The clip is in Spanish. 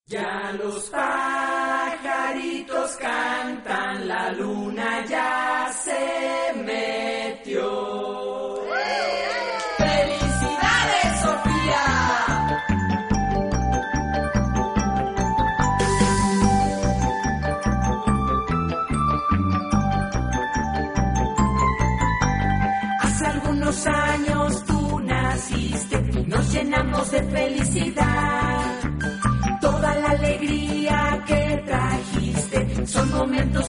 Ya los pajaritos cantan, la luna ya se metió. ¡Felicidades, Sofía! Hace algunos años tú naciste y nos llenamos de felicidad. Toda la alegría que trajiste son momentos